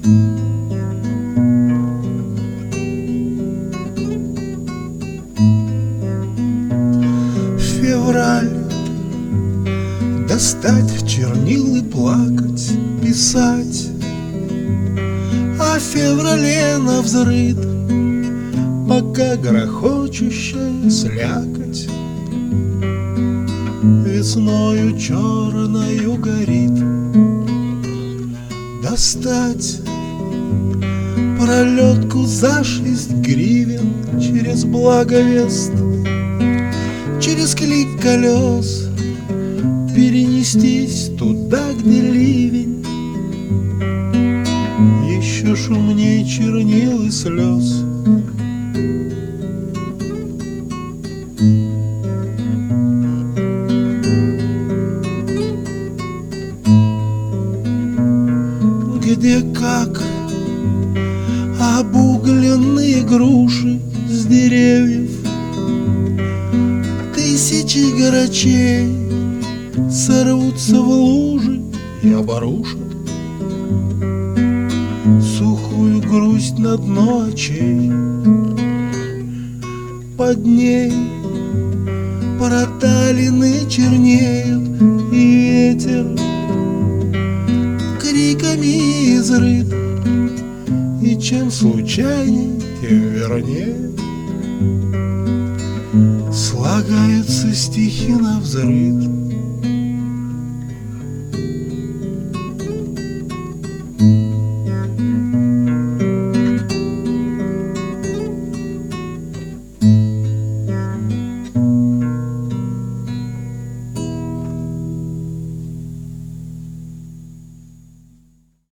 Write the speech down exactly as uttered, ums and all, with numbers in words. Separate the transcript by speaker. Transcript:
Speaker 1: Февраль. Достать чернил и плакать, писать о феврале навзрыд, пока грохочущая слякоть весною черною горит. Достать пролетку за шесть гривен через Благовест, через клик колес перенестись туда, где ливень еще шумней чернил и слез. Где как обугленные груши с деревьев, тысячи грачей сорвутся в лужи и оборушат сухую грусть на дно очей. Под ней проталины чернеют, и ветер криками изрыт, и чем случайней, тем вернее слагаются стихи навзрыд.